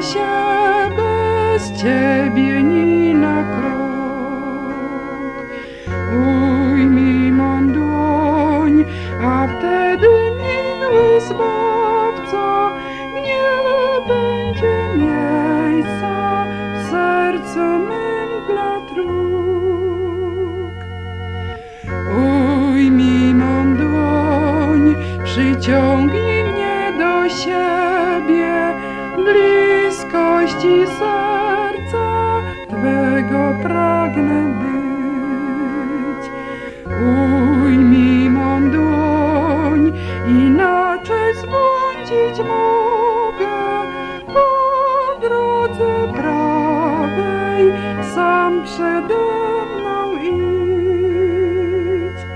się bez Ciebie ni na krok. Ujmij mą dłoń, a wtedy miły Zbawco, nie będzie miejsca w sercu mym dla dróg. Ujmij mą dłoń, przyciągnij mnie do siebie, bliskości serca Twego pragnę być. Ujmij mą dłoń, inaczej zbłądzić mogę po drodze prawej, sam przede mną idź.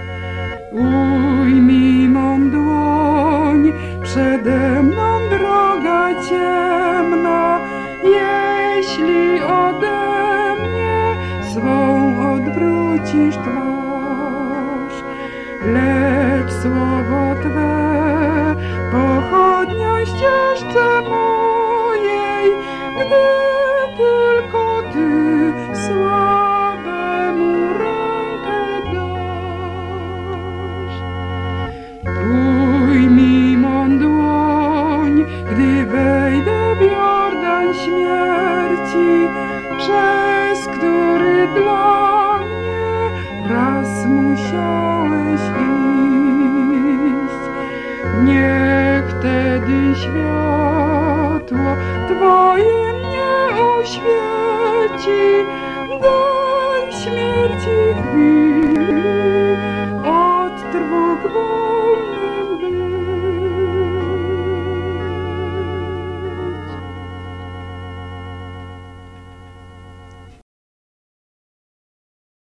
Ujmij mą dłoń, przede mną droga ciemna, jeśli ode mnie swą odwrócisz twarz. Lecz słowo Twe pochodnią ścieżce mojej, gdy tylko Ty słabemu rękę dasz. Ujmij mą dłoń, gdy wejdę w Jordan śmierci, przez który dla mnie raz musiałeś iść. Niech wtedy światło Twoje mnie oświeci.